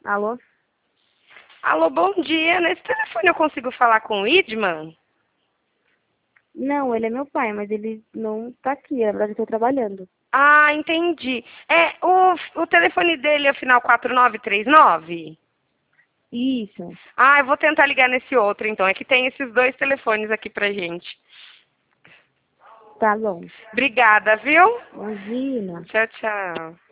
Alô? Alô, bom dia. Nesse telefone eu consigo falar com o Idman? Não, ele é meu pai, mas ele não tá aqui. Na verdade, eu tô trabalhando. Ah, entendi. O telefone dele é o final 4939? Isso. Ah, eu vou tentar ligar nesse outro, então. É que tem esses dois telefones aqui pra gente. Tá bom. Obrigada, viu? Imagina. Tchau, tchau.